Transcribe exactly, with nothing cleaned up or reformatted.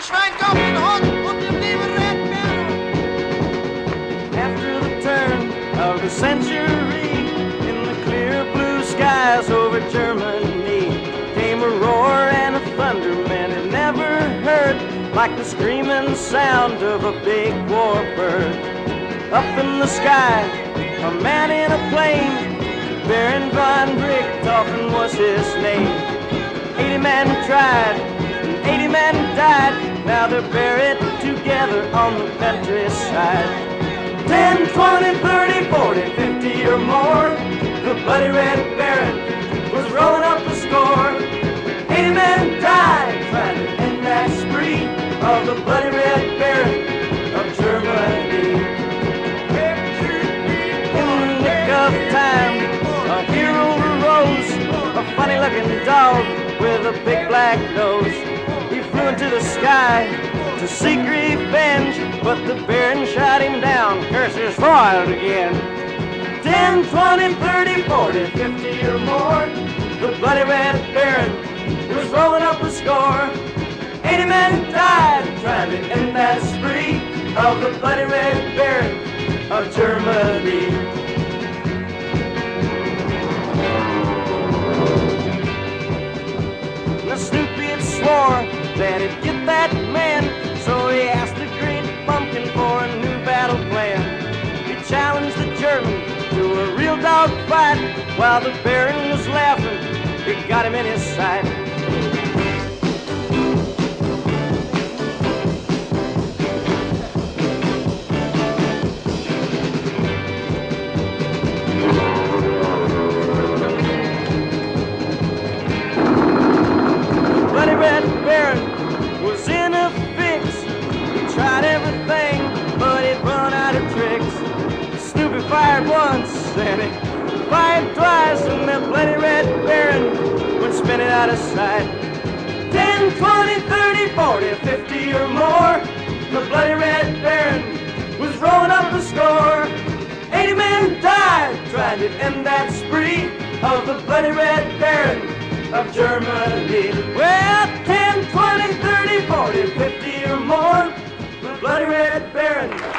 schwenk auf den Hund und wir blieben Red Baron. After the turn of the century, in the clear blue skies over Germany, came a roar and a thunder man had never heard, like the screaming sound of a big warbird. Up in the sky, a man in a plane, Baron von Richthofen was his name. Eighty men tried, and eighty men died. Now they're buried together on the countryside. Ten, twenty, thirty, forty, fifty or more, the bloody Red Baron was rolling up the score. Eighty men died trying to end that spree of the bloody Red Baron of Germany. In the nick of time, a hero arose, a funny-looking dog with a big black nose. He flew into the sky to seek revenge, but the Baron shot him down. Curses foiled again. Ten, twenty, thirty, forty, fifty or more, the bloody Red Baron was rolling up the score. Eighty men died trying to end that spree of the bloody Red Baron of Germany. The Snoopy swore that he'd get that man, so he asked the Great Pumpkin for a new battle plan. He challenged the German to a real dog fight. While the Baron was laughing, he got him in his sight. Red Baron was in a fix. He tried everything, but he'd run out of tricks. Snoopy fired once, and he fired twice, and that bloody Red Baron went spinning out of sight. Ten, twenty, thirty, forty, fifty or more, the bloody Red Baron was rolling up the score. Eighty men died trying to end that spree of the bloody Red Baron of Germany. Well, ten, twenty, thirty, forty, fifty or more, the bloody Red Baron